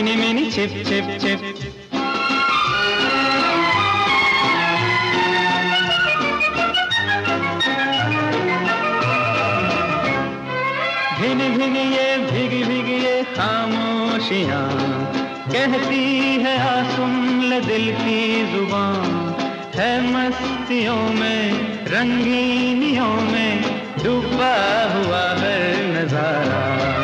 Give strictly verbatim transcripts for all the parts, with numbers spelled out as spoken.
Mini mini छिप छिप छिप। भिग भिग ये भिग भिग ये खामोशियाँ कहती है आ सुन ले दिल की जुबान। है मस्तियों में रंगीनियों में डूबा हुआ है नजारा।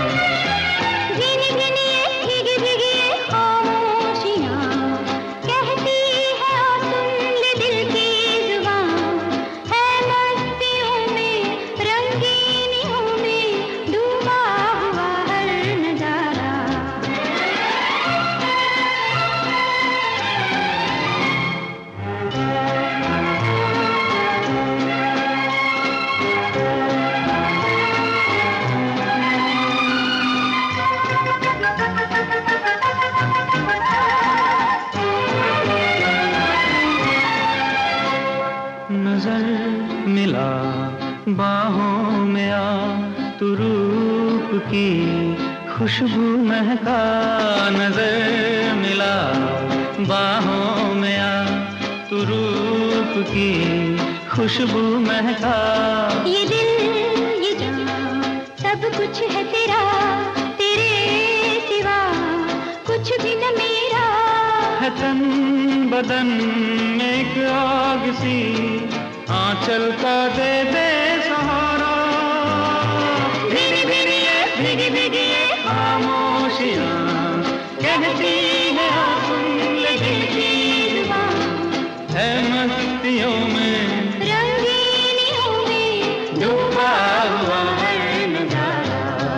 नजर मिला बाहों में आ तू रूप की खुशबू महका। नजर मिला बाहों में आ तू रूप की खुशबू महका। ये दिल ये जान सब कुछ है तेरा, तेरे सिवा कुछ भी न मेरा। है तन बदन में एक आग सी आंचल का दे दे सहारा। भिगी भिगी ये भिगी भिगी ये खामोशियाँ कहती है आ सुन ले दिल की जुबान। है मस्तियों में रंगीनियों में डूबा हुआ है नजारा।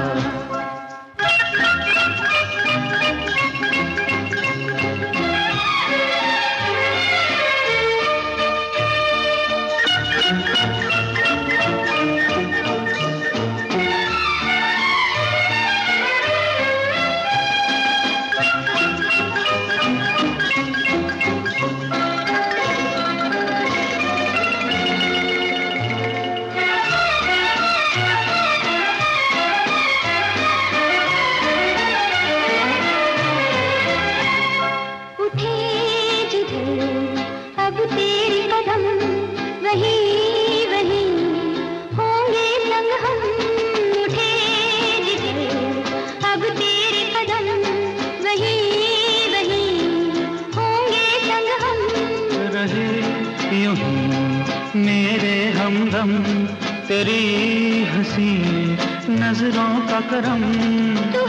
वही वही होंगे संग हम। उठे जिधर अब तेरे कदम वही वही होंगे संग हम। रहे यूं ही मेरे हमदम तेरी हंसी नजरों का करम। तू